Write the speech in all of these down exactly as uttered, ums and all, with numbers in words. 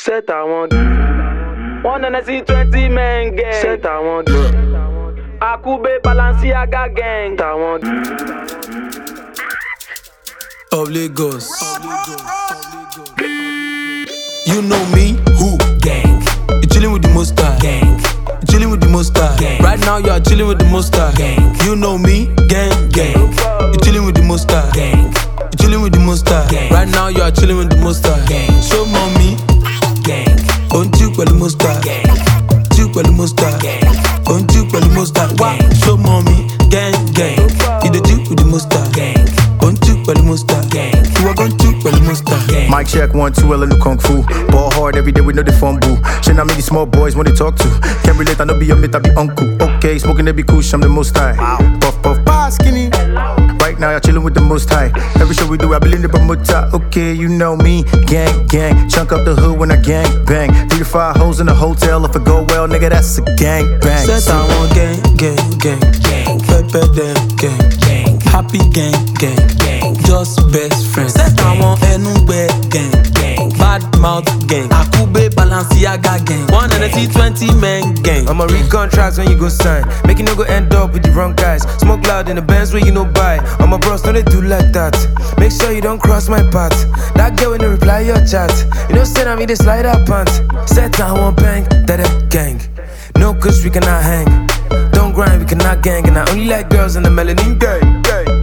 Set I want one and I see twenty men gang. Set I want Akube Balenciaga gang. I want of Lagos. You know me, who? Gang. You chillin' with the Monster. Gang. You chillin' with the Monster. Gang. Right now you are chillin' with the Monster. Gang. You know me, gang, gang. You chillin' with the Monster. Gang. You chillin' with the Monster. Gang. Right now you are chillin' with the Monster. Gang. Show mommy. Gang. Don't you with the Monster. Gang. You with the Monster. Gang. Don't you with the Monster. Why? Show mommy. Gang, gang. You the Jew with the Monster. Gang. Don't you with the Monster. Gang. You are going to with the Monster. Mic check, one, two, L, new kung fu. Ball hard every day, we know they fun boo. Shit, I mean these small boys when they talk to. Can't relate, I know be your mate, I be uncle. Okay, smoking, they be cool, I'm the most high. Puff, puff, bar, skinny. Right now, y'all chillin' with the most high. Every show we do, I believe in the promoter. Okay, you know me, gang, gang. Chunk up the hood when I gang, bang. Three to five hoes in the hotel, if it go well, nigga, that's a gang, bang. Set I want gang, gang, gang. Gang. Pepper them, gang. Gang. Happy gang, gang. Gang. Just best friends. Set I want Enugbe gang. Gang. Bad mouth gang. Akube Balenciaga gang. One and a T twenty men gang. I'ma read contracts when you go sign. Make you no go end up with the wrong guys. Smoke loud in the Benz where you no buy. All my bros, no they do like that. Make sure you don't cross my path. That girl when they reply your chat. You know say I me they slide up pants. Set I want bang, that a gang. No kush we cannot hang. Don't grind we cannot gang. And I only like girls in the melanin gang.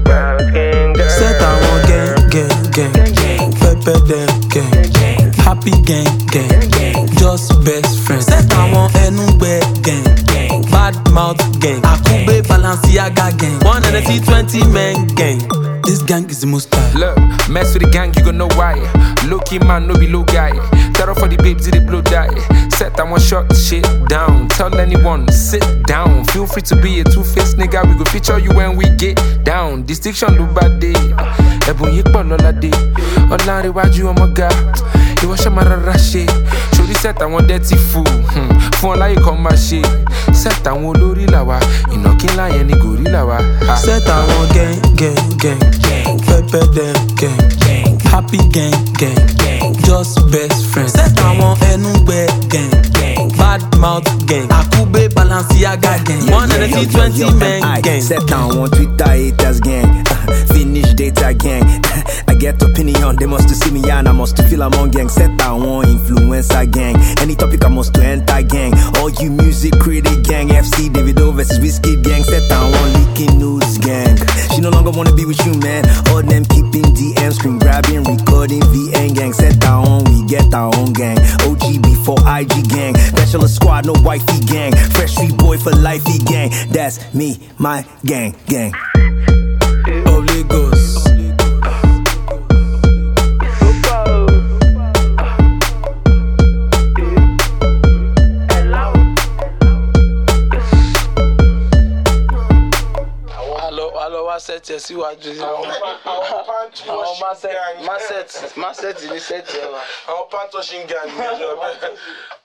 Set I want gang, gang, gang. Gang. Pepper them gang. Gang. Happy gang, gang. Gang. Just best friends. Set I want Enugbe gang. Gang. Bad mouth gang. Akube Balenciaga gang. One and a T twenty men gang. This gang is the most tight. Look, mess with the gang, you gon' know why. Low key man, no be low guy. Terror for the babes, they blow die. Set that one shot shit down. Tell anyone, sit down. Feel free to be a two-faced nigga. We go feature you when we get down. Distinction look bad day. Ebon yikpa lola day. Olari waju omoga. Iwo shamara rashe. Shori set that one dirty fool. Hmm. Fun like you come my shit. Set that one lori lawa. Inokin la yeni gorilla wa. Set I want gang, gang, gang. Gang. Pepper them gang. Gang. Happy gang, gang. Gang. Just best friends. Set I want Enugbe gang. Gang. Bad mouth gang. Akube Balenciaga gang. One and a T twenty men gang. Set down on Twitter haters gang. Uh, finish data gang. I get opinion, they must to see me and I must to feel among gang. Set down on influencer gang. Any topic I must to enter gang. All you music critic gang. F C Davido versus Whiskey gang. Set down on leaking news gang. She no longer wanna be with you man. All them keeping D M, screen grabbing, recording V N gang. Set down on, we get our own gang. O G before I G gang. Bachelor squad, no wifey gang. Fresh street boy for lifey gang. That's me, my gang, gang. Of Lagos. Set ẹ síwájú sí wọn. Àwọn pàǹtí Àwọn wọ́n ṣì ń gang. máṣẹ́ẹ̀tì ní sẹ́ẹ̀tì ẹ wa. Àwọn pàǹtí wọ́n ṣì ń gang ní ẹjọ́ bẹ́ẹ̀.